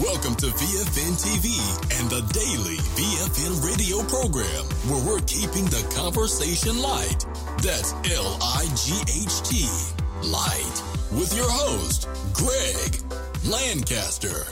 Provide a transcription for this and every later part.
Welcome to VFN TV and the daily VFN radio program, where we're keeping the conversation light. That's L-I-G-H-T, light, with your host, Greg Lancaster.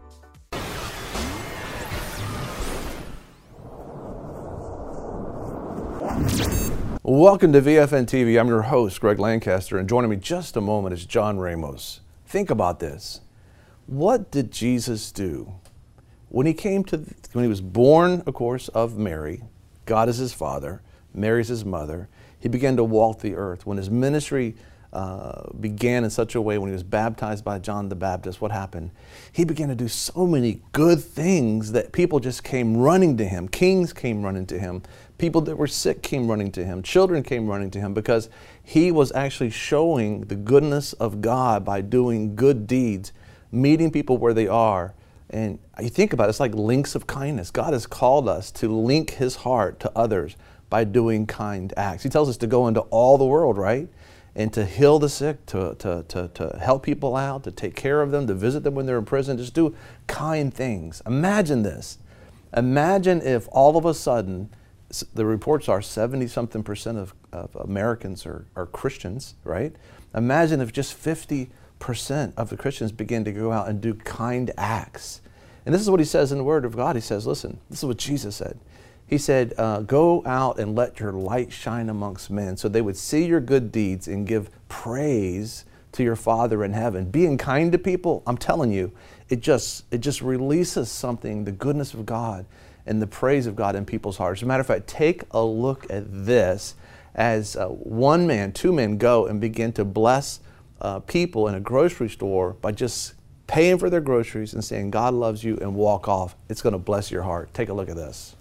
Welcome to VFN TV. I'm your host, Greg Lancaster, and joining me just a moment is John Ramos. Think about this. What did Jesus do? When he was born, of course, of Mary, God is his father, Mary is his mother, he began to walk the earth. When his ministry began in such a way, when he was baptized by John the Baptist, what happened? He began to do so many good things that people just came running to him. Kings came running to him. People that were sick came running to him. Children came running to him because he was actually showing the goodness of God by doing good deeds, meeting people where they are. And you think about it, it's like links of kindness. God has called us to link his heart to others by doing kind acts. He tells us to go into all the world, right? And to heal the sick, to help people out, to take care of them, to visit them when they're in prison, just do kind things. Imagine this. Imagine if all of a sudden, the reports are 70-something% of Americans are Christians, right? Imagine if just 50% of the Christians begin to go out and do kind acts. And this is what he says in the Word of God. He says, listen, this is what Jesus said. He said, go out and let your light shine amongst men so they would see your good deeds and give praise to your Father in heaven. Being kind to people, I'm telling you, it just releases something, the goodness of God and the praise of God in people's hearts. As a matter of fact, take a look at this as one man, two men go and begin to bless people in a grocery store by just paying for their groceries and saying, God loves you, and walk off. It's going to bless your heart. Take a look at this.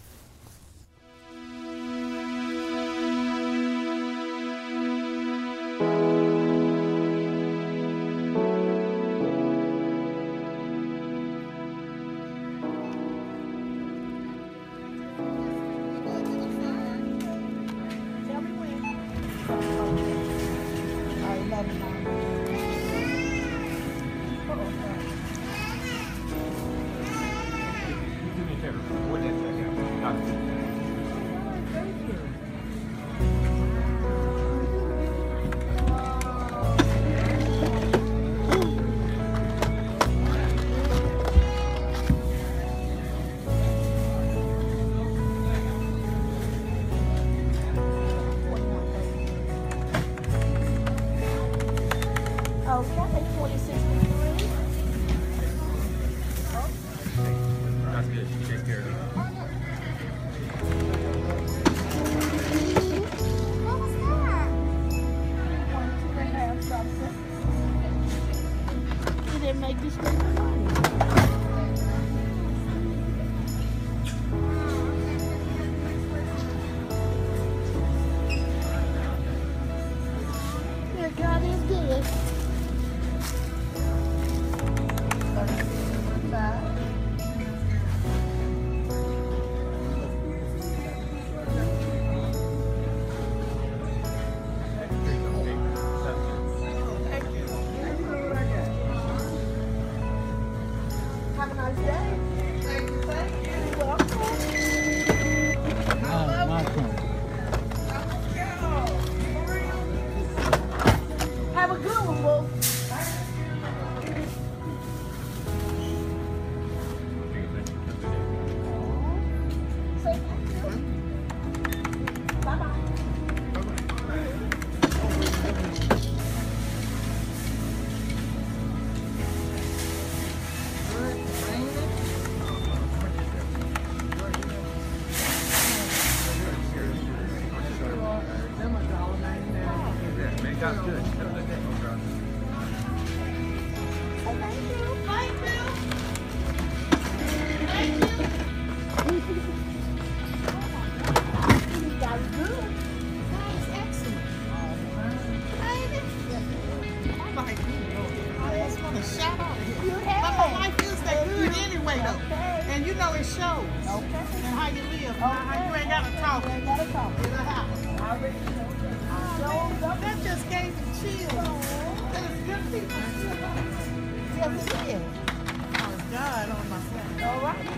God is good. Have a nice day. Thank you. You're welcome. Have a good one, Wolf. Say thank you. Bye-bye. Good. Have a good day. And you know it shows. Okay. And how you live. How you ain't got to talk. You ain't got to talk. In the house. That just gave me chills. It's good people. Yes, it is. Oh, God. got on myself. All right.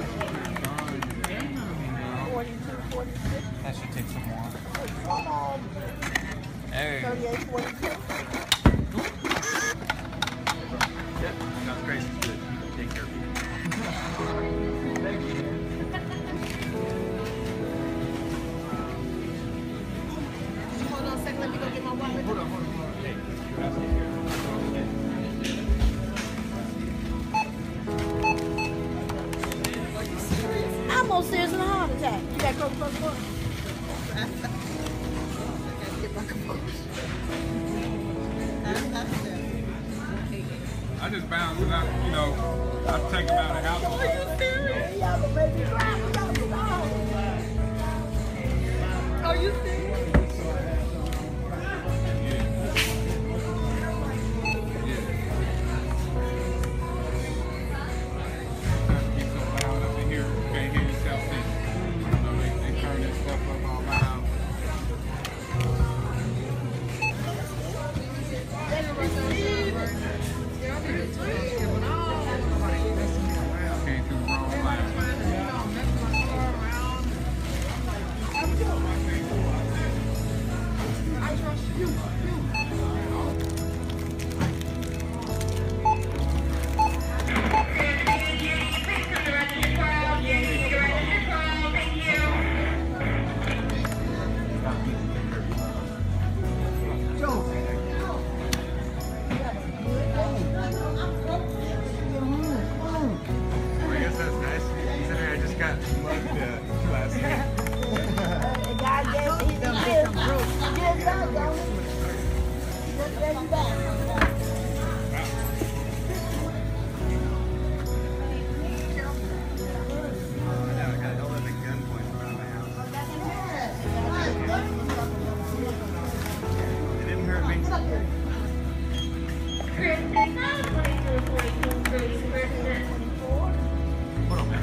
42, 46. That should take some more. Come on. Hey. 38, 42. Yep. No, Grace is good. Take care of you. Thank you. Hold on a second, let me go get my wallet. Hold on. Hey, you asked me I'm more serious than a heart attack. You got Kroger Plus One? I just found that I'm taking out a house. Are you serious? Y'all gonna make me cry when y'all get home. Are you serious? Keep so loud up in here, you can't hear yourself think. They turn that stuff up all loud. Came through the wrong line. I guess that's nice. Considering I just got mugged last week. The guy gave me the gift. Yes, I don't. Just let you back. Yeah, I got all of the gunpoint around my house. It didn't hurt me. Hold on, man.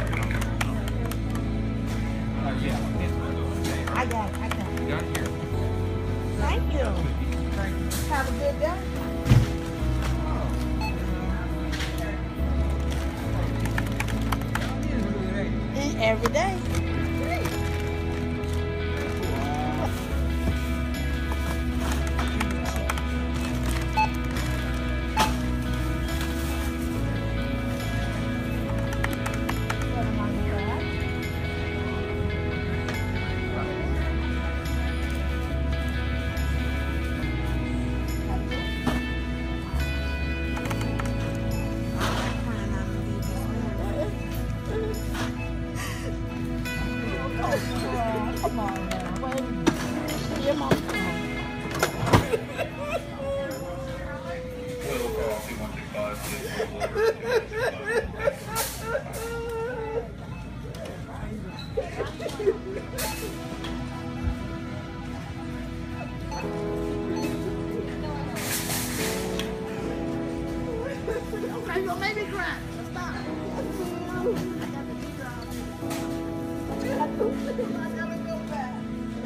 I got it. Got here. Thank you. Have a good day. Eat every day. Come on now. Wait a minute. Your mom. Okay, you gonna make me cry. Stop. I got the teardrop. I gotta go back.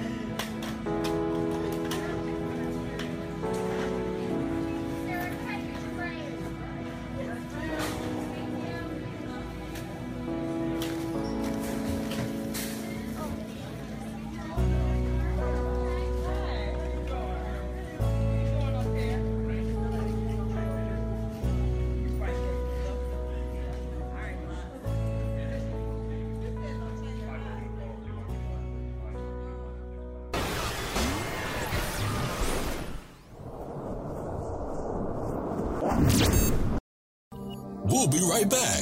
We'll be right back.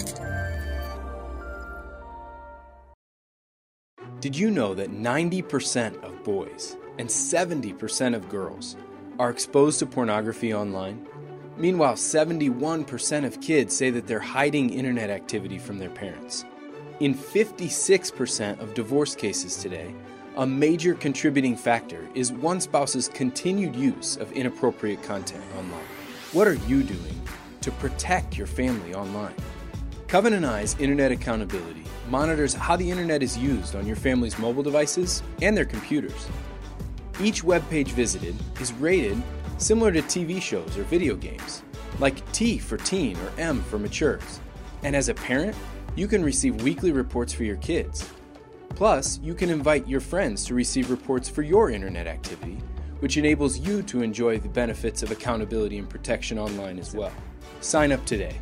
Did you know that 90% of boys and 70% of girls are exposed to pornography online? Meanwhile, 71% of kids say that they're hiding internet activity from their parents. In 56% of divorce cases today, a major contributing factor is one spouse's continued use of inappropriate content online. What are you doing to protect your family online? Covenant Eyes Internet Accountability monitors how the internet is used on your family's mobile devices and their computers. Each web page visited is rated similar to TV shows or video games, like T for teen or M for matures. And as a parent, you can receive weekly reports for your kids. Plus, you can invite your friends to receive reports for your internet activity, which enables you to enjoy the benefits of accountability and protection online as well. Sign up today.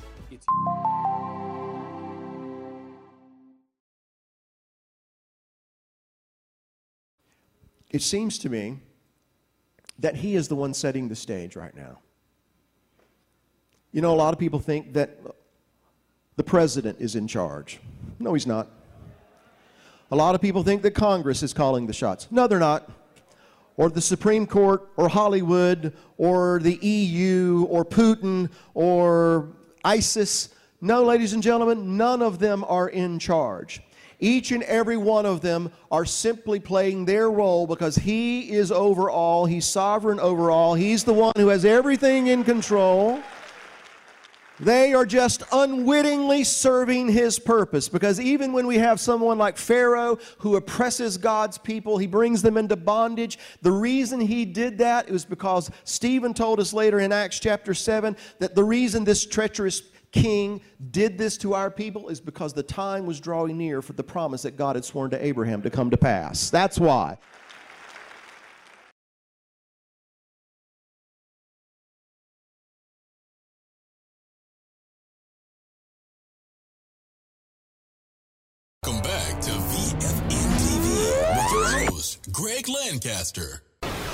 It seems to me that he is the one setting the stage right now. You know, a lot of people think that the president is in charge. No, he's not. A lot of people think that Congress is calling the shots. No, they're not. Or the Supreme Court, or Hollywood, or the EU, or Putin, or ISIS. No, ladies and gentlemen, none of them are in charge. Each and every one of them are simply playing their role because he is over all, he's sovereign over all, he's the one who has everything in control. They are just unwittingly serving his purpose, because even when we have someone like Pharaoh who oppresses God's people, he brings them into bondage. The reason he did that was because Stephen told us later in Acts chapter 7 that the reason this treacherous king did this to our people is because the time was drawing near for the promise that God had sworn to Abraham to come to pass. That's why. Welcome back to VFN TV with your host, Greg Lancaster.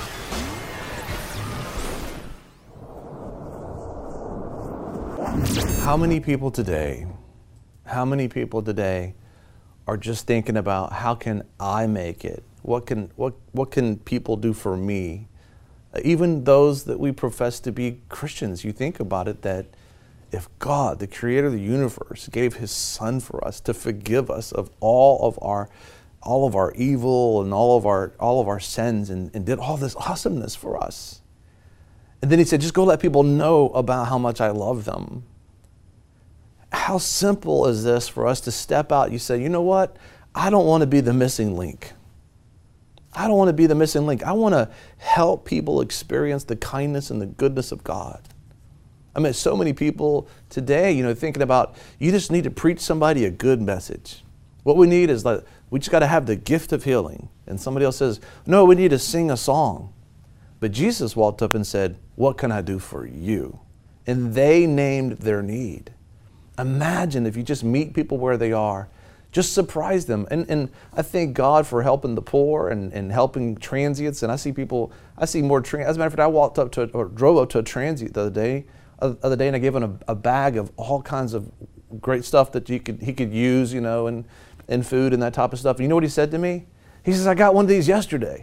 How many people today are just thinking about how can I make it? What can people do for me? Even those that we profess to be Christians, you think about it, that if God, the creator of the universe, gave his son for us to forgive us of all of our evil and all of our sins, and did all this awesomeness for us. And then he said, just go let people know about how much I love them. How simple is this for us to step out? You say, you know what? I don't want to be the missing link. I don't want to be the missing link. I want to help people experience the kindness and the goodness of God. I mean, so many people today, thinking about, you just need to preach somebody a good message. What we need is, we just got to have the gift of healing. And somebody else says, no, we need to sing a song. But Jesus walked up and said, what can I do for you? And they named their need. Imagine if you just meet people where they are, just surprise them. And I thank God for helping the poor and helping transients. And I see more transients. As a matter of fact, I drove up to a transient the other day, and I gave him a bag of all kinds of great stuff that he could use, and food and that type of stuff. And you know what he said to me? He says, I got one of these yesterday.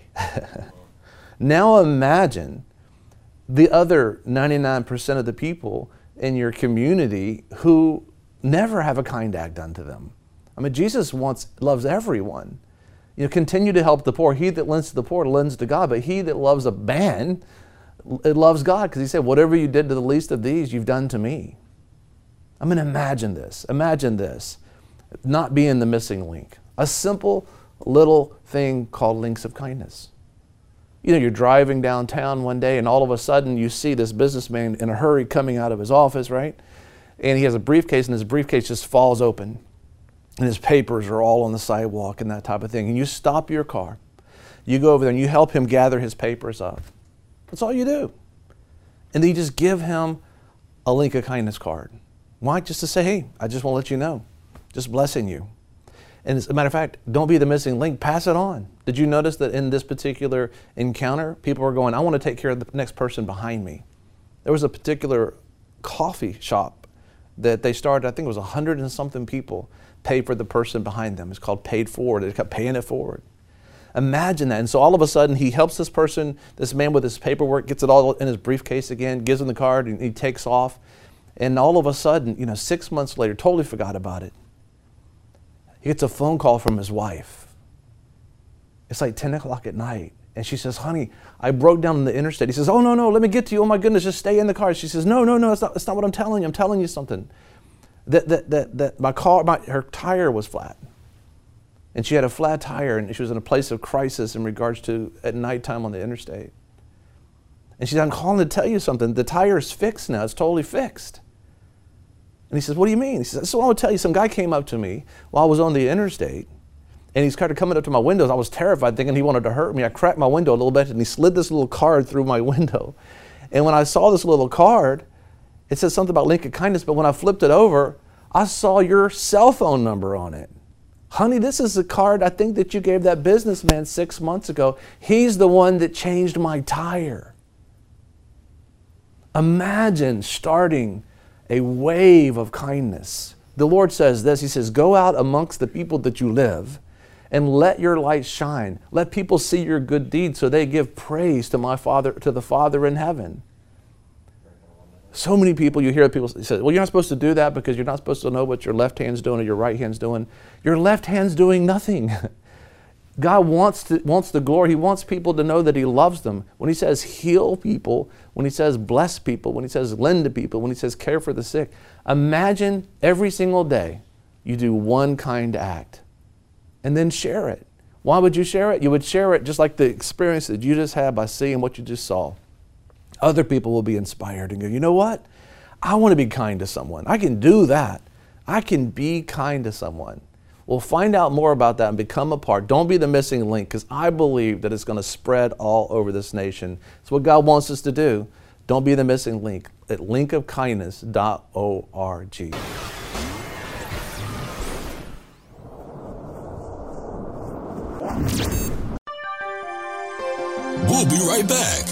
Now imagine the other 99% of the people in your community who never have a kind act done to them. I mean, Jesus loves everyone. Continue to help the poor. He that lends to the poor lends to God, but he that loves a man, it loves God, because he said, whatever you did to the least of these, you've done to me. I mean, imagine this. Imagine this. Not being the missing link. A simple little thing called links of kindness. You're driving downtown one day, and all of a sudden you see this businessman in a hurry coming out of his office, right? And he has a briefcase, and his briefcase just falls open. And his papers are all on the sidewalk and that type of thing. And you stop your car. You go over there and you help him gather his papers up. That's all you do. And then you just give him a link of kindness card. Why? Just to say, hey, I just want to let you know. Just blessing you. And as a matter of fact, don't be the missing link. Pass it on. Did you notice that in this particular encounter, people were going, I want to take care of the next person behind me. There was a particular coffee shop that they started, I think it was 100 and something people paid for the person behind them. It's called Paid Forward. They kept paying it forward. Imagine that. And so all of a sudden, he helps this person, this man with his paperwork, gets it all in his briefcase again, gives him the card, and he takes off. And all of a sudden, 6 months later, totally forgot about it. He gets a phone call from his wife. It's like 10 o'clock at night. And she says, honey, I broke down on the interstate. He says, oh, no, let me get to you. Oh, my goodness, just stay in the car. She says, no, that's not what I'm telling you. I'm telling you something. That her tire was flat. And she had a flat tire, and she was in a place of crisis in regards to at nighttime on the interstate. And she said, I'm calling to tell you something. The tire is fixed now. It's totally fixed. And he says, what do you mean? He says, this is what I want to tell you. Some guy came up to me while I was on the interstate, and he started coming up to my windows. I was terrified, thinking he wanted to hurt me. I cracked my window a little bit, and he slid this little card through my window. And when I saw this little card, it said something about Link of Kindness, but when I flipped it over, I saw your cell phone number on it. Honey, this is the card I think that you gave that businessman 6 months ago. He's the one that changed my tire. Imagine starting a wave of kindness. The Lord says this, he says, go out amongst the people that you live and let your light shine. Let people see your good deeds so they give praise to my Father, to the Father in heaven. So many people, you hear people say, well, you're not supposed to do that because you're not supposed to know what your left hand's doing or your right hand's doing. Your left hand's doing nothing. God wants the glory. He wants people to know that He loves them. When He says heal people, when He says bless people, when He says lend to people, when He says care for the sick, imagine every single day you do one kind act and then share it. Why would you share it? You would share it just like the experience that you just had by seeing what you just saw. Other people will be inspired and go, you know what? I want to be kind to someone. I can do that. I can be kind to someone. Well, find out more about that and become a part. Don't be the missing link, because I believe that it's going to spread all over this nation. It's what God wants us to do. Don't be the missing link at linkofkindness.org. We'll be right back.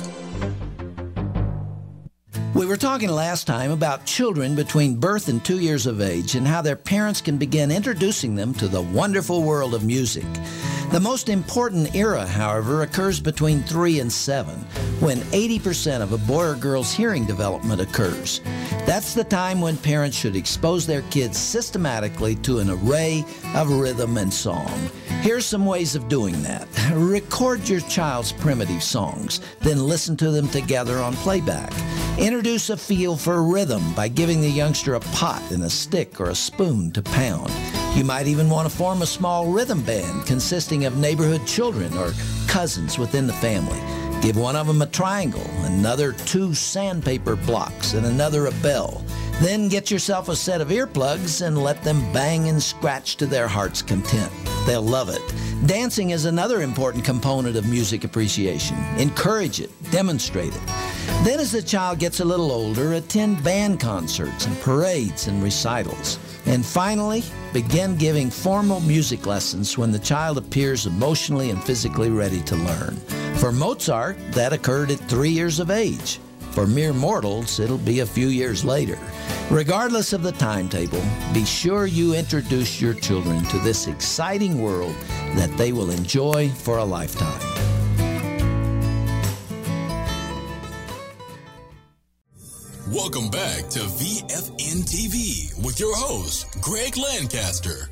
We were talking last time about children between birth and 2 years of age and how their parents can begin introducing them to the wonderful world of music. The most important era, however, occurs between 3 and 7, when 80% of a boy or girl's hearing development occurs. That's the time when parents should expose their kids systematically to an array of rhythm and song. Here's some ways of doing that. Record your child's primitive songs, then listen to them together on playback. Introduce a feel for rhythm by giving the youngster a pot and a stick or a spoon to pound. You might even want to form a small rhythm band consisting of neighborhood children or cousins within the family. Give one of them a triangle, another 2 sandpaper blocks, and another a bell. Then get yourself a set of earplugs and let them bang and scratch to their heart's content. They'll love it. Dancing is another important component of music appreciation. Encourage it, demonstrate it. Then as the child gets a little older, attend band concerts and parades and recitals. And finally, begin giving formal music lessons when the child appears emotionally and physically ready to learn. For Mozart, that occurred at 3 years of age. For mere mortals, it'll be a few years later. Regardless of the timetable, be sure you introduce your children to this exciting world that they will enjoy for a lifetime. Welcome back to VFN TV with your host, Greg Lancaster.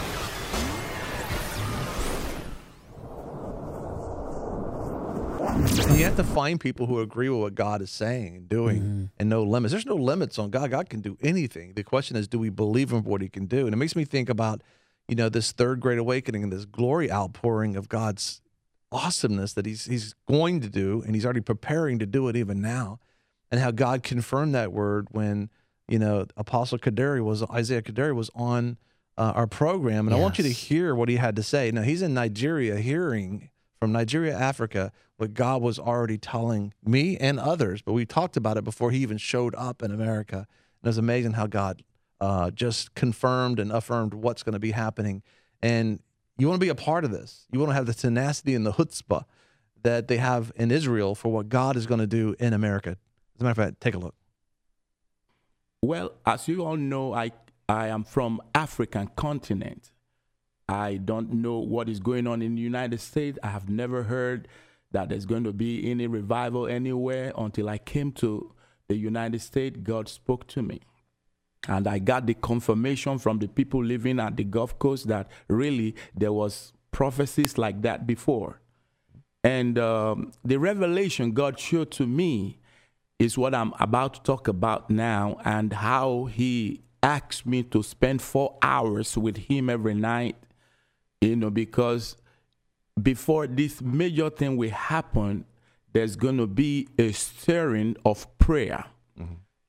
You have to find people who agree with what God is saying and doing, and no limits. There's no limits on God. God can do anything. The question is, do we believe in what He can do? And it makes me think about, this third great awakening and this glory outpouring of God's awesomeness that He's going to do, and He's already preparing to do it even now, and how God confirmed that word when, Isaiah Kaderi was on our program. And yes. I want you to hear what he had to say. Now, he's in Nigeria hearing from Nigeria, Africa, what God was already telling me and others, but we talked about it before He even showed up in America. And it was amazing how God just confirmed and affirmed what's going to be happening. And you want to be a part of this. You want to have the tenacity and the chutzpah that they have in Israel for what God is going to do in America. As a matter of fact, take a look. Well, as you all know, I am from African continent. I don't know what is going on in the United States. I have never heard that there's going to be any revival anywhere until I came to the United States. God spoke to me. And I got the confirmation from the people living at the Gulf Coast that really there was prophecies like that before. And the revelation God showed to me is what I'm about to talk about now, and how He asked me to spend 4 hours with Him every night, because before this major thing will happen, there's going to be a stirring of prayer. Mm-hmm.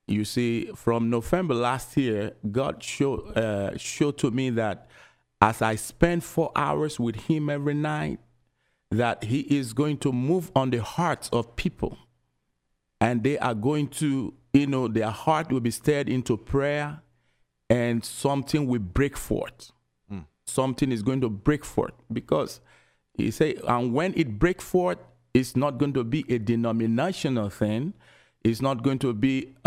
You see, from November last year, God showed to me that as I spend 4 hours with him every night, that he is going to move on the hearts of people. And they are going to, their heart will be stirred into prayer, and something will break forth. Something is going to break forth, because he say, and when it breaks forth, it's not going to be a denominational thing. It's not going to be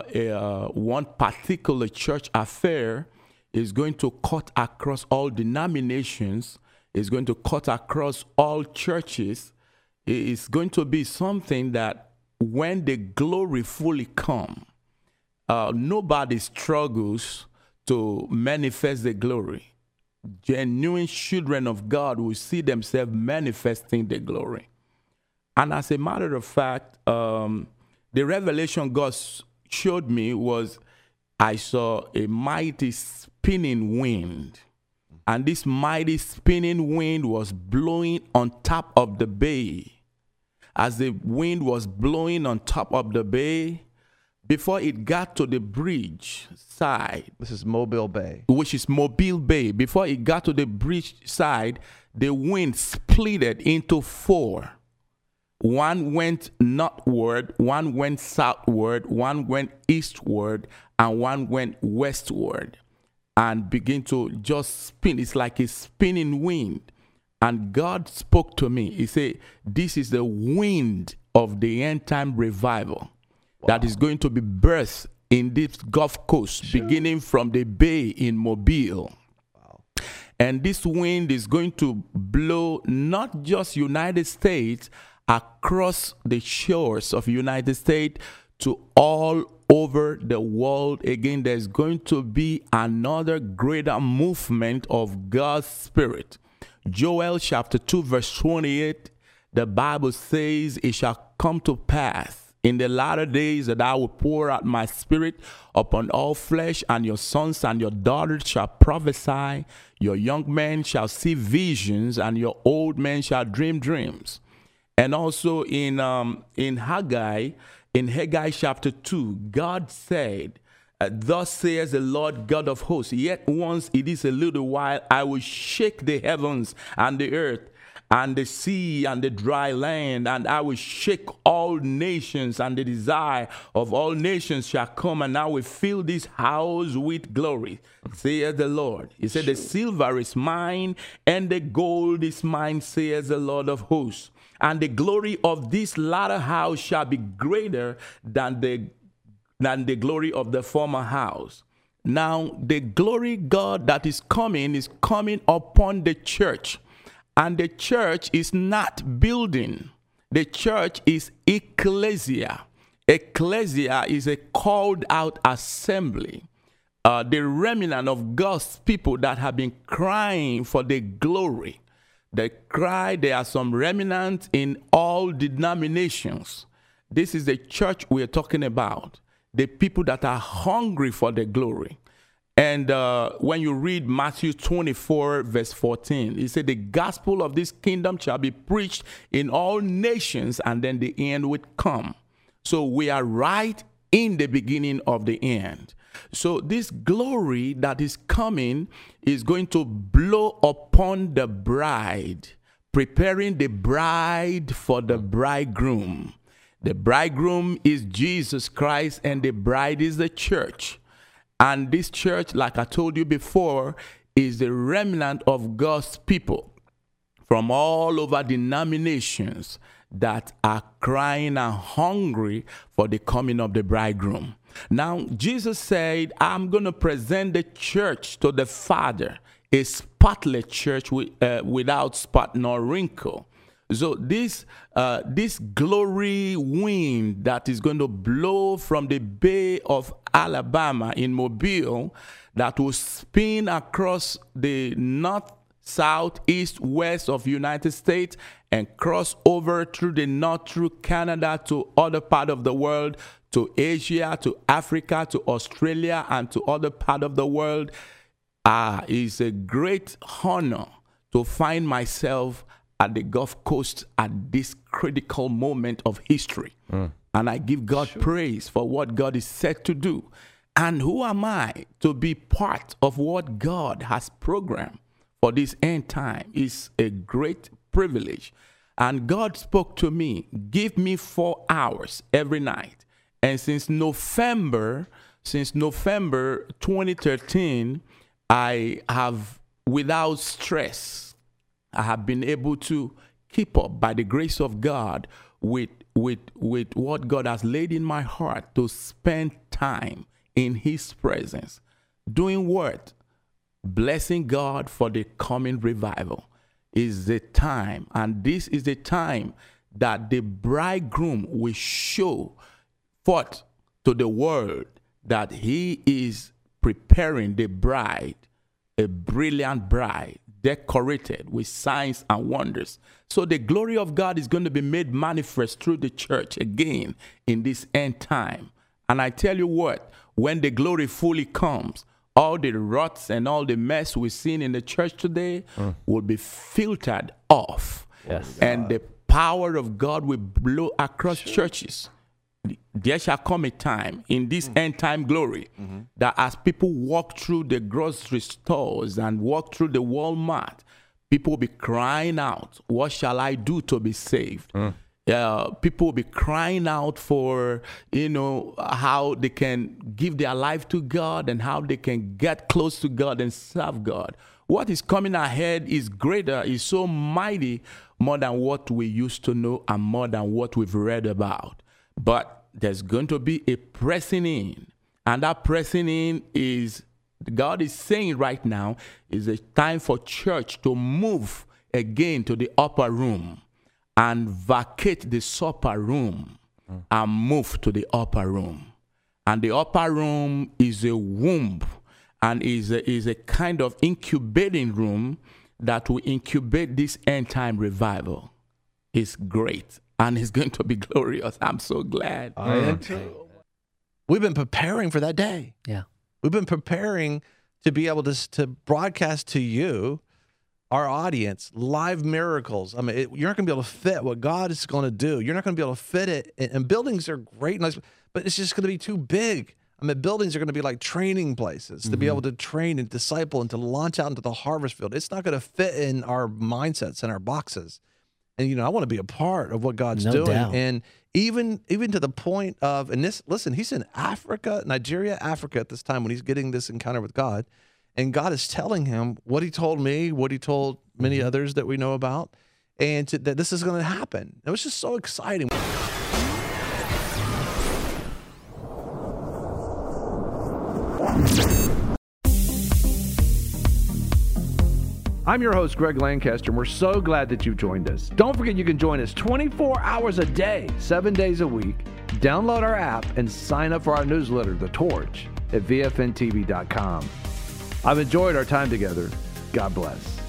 one particular church affair. It's going to cut across all denominations. It's going to cut across all churches. It's going to be something that when the glory fully comes, nobody struggles to manifest the glory. Genuine children of God will see themselves manifesting the glory. And as a matter of fact, the revelation God showed me was I saw a mighty spinning wind. And this mighty spinning wind was blowing on top of the bay. As the wind was blowing on top of the bay, before it got to the bridge side. This is Mobile Bay. Which is Mobile Bay. Before it got to the bridge side, the wind splitted into 4. One went northward, one went southward, one went eastward, and one went westward. And begin to just spin. It's like a spinning wind. And God spoke to me. He said, this is the wind of the end time revival. Wow. That is going to be birthed in this Gulf Coast, beginning from the bay in Mobile. Wow. And this wind is going to blow not just United States, across the shores of United States to all over the world. Again, there's going to be another greater movement of God's Spirit. Joel chapter 2 verse 28, the Bible says, it shall come to pass in the latter days that I will pour out my spirit upon all flesh, and your sons and your daughters shall prophesy, your young men shall see visions, and your old men shall dream dreams. And also in Haggai chapter 2, God said, thus says the Lord God of hosts, yet once it is a little while, I will shake the heavens and the earth and the sea and the dry land, and I will shake all nations, and the desire of all nations shall come, and I will fill this house with glory, saith the Lord. He said, the silver is mine, and the gold is mine, saith the Lord of hosts. And the glory of this latter house shall be greater than the glory of the former house. Now, the glory God that is coming upon the church. And the church is not building. The church is ecclesia. Ecclesia is a called out assembly. The remnant of God's people that have been crying for the glory. They cry, there are some remnants in all denominations. This is the church we are talking about. The people that are hungry for the glory. And when you read Matthew 24, verse 14, he said, the gospel of this kingdom shall be preached in all nations, and then the end would come. So we are right in the beginning of the end. So this glory that is coming is going to blow upon the bride, preparing the bride for the bridegroom. The bridegroom is Jesus Christ, and the bride is the church. And this church, like I told you before, is the remnant of God's people from all over denominations that are crying and hungry for the coming of the bridegroom. Now, Jesus said, I'm going to present the church to the Father, a spotless church without spot nor wrinkle. So this glory wind that is going to blow from the Bay of Alabama in Mobile, that will spin across the north, south, east, west of United States and cross over through the north, through Canada to other part of the world, to Asia, to Africa, to Australia, and to other part of the world. It's a great honor to find myself at the Gulf Coast at this critical moment of history. And I give God praise for what God is set to do. And who am I to be part of what God has programmed for this end time? Is a great privilege. And God spoke to me, give me 4 hours every night. And since November 2013, I have, without stress, I have been able to keep up by the grace of God with what God has laid in my heart to spend time in His presence. Doing what? Blessing God for the coming revival is the time. And this is the time that the bridegroom will show forth to the world that he is preparing the bride, a brilliant bride, decorated with signs and wonders. So the glory of God is going to be made manifest through the church again in this end time. And I tell you what, when the glory fully comes, all the ruts and all the mess we've seen in the church today will be filtered off. Yes. And the power of God will blow across churches. There shall come a time in this end time glory that as people walk through the grocery stores and walk through the Walmart, people will be crying out, what shall I do to be saved? People will be crying out for, how they can give their life to God and how they can get close to God and serve God. What is coming ahead is greater, is so mighty, more than what we used to know and more than what we've read about. But there's going to be a pressing in. And that pressing in is, God is saying right now, is a time for church to move again to the upper room and vacate the supper room and move to the upper room. And the upper room is a womb and is a kind of incubating room that will incubate this end time revival. It's great. And it's going to be glorious. I'm so glad. I am too. We've been preparing for that day. Yeah. We've been preparing to be able to broadcast to you, our audience, live miracles. I mean, you're not going to be able to fit what God is going to do. You're not going to be able to fit it. And buildings are great, and nice, but it's just going to be too big. I mean, buildings are going to be like training places to be able to train and disciple and to launch out into the harvest field. It's not going to fit in our mindsets and our boxes. And, I want to be a part of what God's doing. Doubt. And even to the point of, and this, listen, he's in Africa, Africa at this time when he's getting this encounter with God. And God is telling him what he told me, what he told many others that we know about, and that this is going to happen. It was just so exciting. I'm your host, Greg Lancaster, and we're so glad that you've joined us. Don't forget you can join us 24 hours a day, 7 days a week. Download our app and sign up for our newsletter, The Torch, at VFNTV.com. I've enjoyed our time together. God bless.